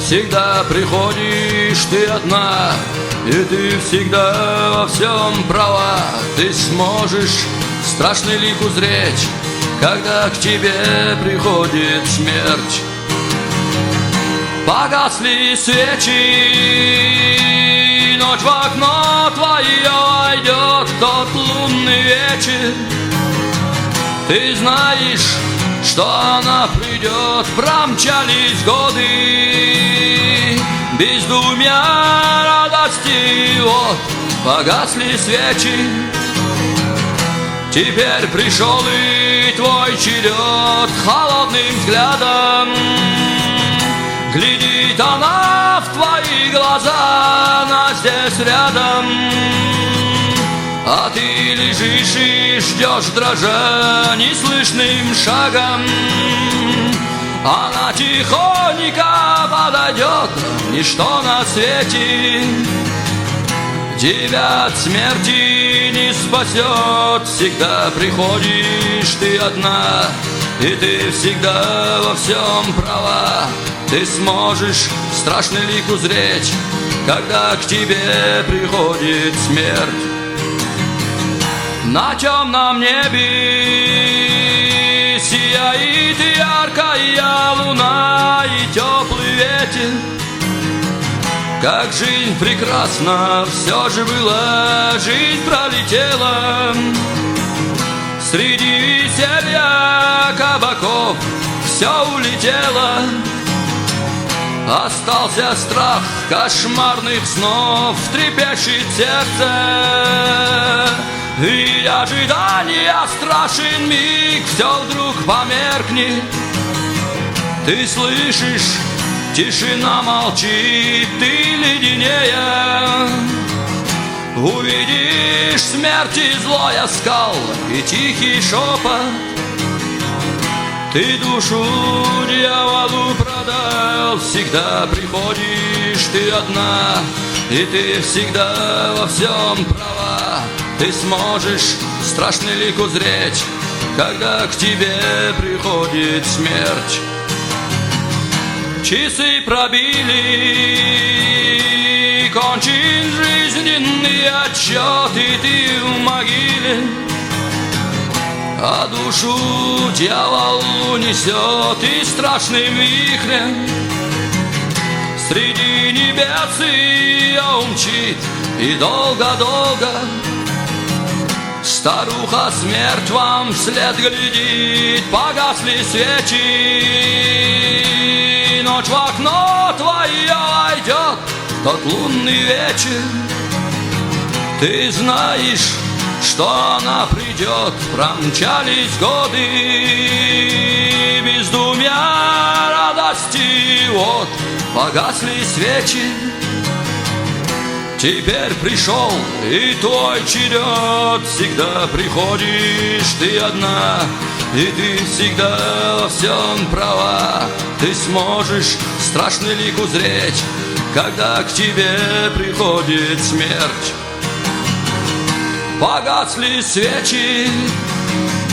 всегда приходишь ты одна, и ты всегда во всем права. Ты сможешь страшный лик узреть, когда к тебе приходит смерть. Погасли свечи, ночь в окно твое войдет тот лунный вечер. Ты знаешь, что она придет, промчались годы, бездумья, радости, вот погасли свечи. Теперь пришел и твой черед, холодным взглядом глядит она в твои глаза, она здесь рядом. А ты лежишь и ждешь, дрожа неслышным шагом. Она тихонько подойдет, ничто на свете тебя от смерти не спасет. Всегда приходишь ты одна, и ты всегда во всем права. Ты сможешь страшный лик узреть, когда к тебе приходит смерть. На темном небе сияет яркая луна и теплый ветер. Как жизнь прекрасна все же была, жизнь пролетела. Среди веселья кабаков все улетело. Остался страх кошмарных снов, трепещет сердце. И ожидания страшен миг, все вдруг померкнет. Ты слышишь, тишина молчит, ты леденея. Увидишь смерти злой оскал и тихий шепот. Ты душу дьяволу продал, всегда приходишь ты одна, и ты всегда во всем права. Ты сможешь страшный лик узреть, когда к тебе приходит смерть. Часы пробили, кончен жизненный отсчет, и ты в могиле. А душу дьявол унесет и страшным вихрем среди небес ее умчит, и долго-долго старуха смерть вам вслед глядит. Погасли свечи, ночь в окно твое войдет тот лунный вечер. Ты знаешь, что она придет, промчались годы, бездумья, радости, вот погасли свечи. Теперь пришел и твой черед, всегда приходишь ты одна, и ты всегда во всем права. Ты сможешь страшный лик узреть, когда к тебе приходит смерть. Погасли свечи,